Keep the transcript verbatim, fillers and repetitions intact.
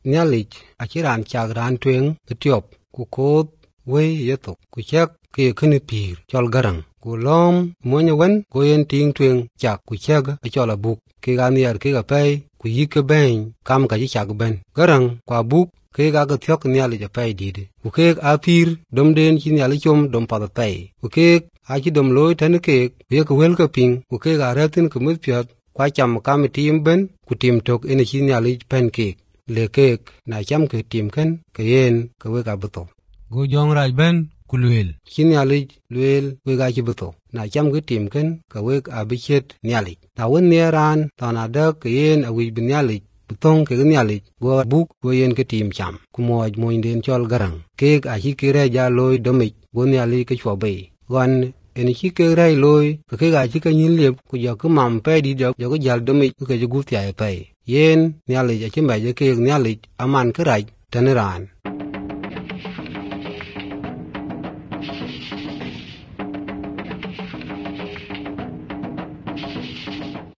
Nyalich achiran chak ran tweng etiop ku koth we yethok ku chek ke kene pir chol garang ku lom monye wen go yen ting tweng chak ku chek achol abuk ke ga nier ke ga pay ku yike ben kam ka chak ben garang kwa buk ke ga ga thok Nyalich pay dide ku ke a pir dom den chi Nyalich chom dom pa pay ku ke a chi dom loy tan ke ye ku wel ka ping ku ke ga ratin ku mut pyat kwa cham kam tim ben ku tim tok ene chi Nyalich pen ke le kek na cham ke tim ken ke yen ke we ga buto go jong raj ben ku lwel chi Nyalich lwel we ga chi buto na cham ke tim ken ke we a bichet Nyalich na won ne ran ta na da ke yen a wi bin Nyalich butong ke Nyalich go buk go yen ke tim cham ku moj moy den chol garang kek a chi ke re ja loy domich go Nyalich ke chwa be gon en chi ke rai loy ke ga chi ke nyin lep ku ja ku mam pe di jo jo jal domich ke ju gu tya pe yen Nyalich a chi me je ke Nyalich aman ke raj taniran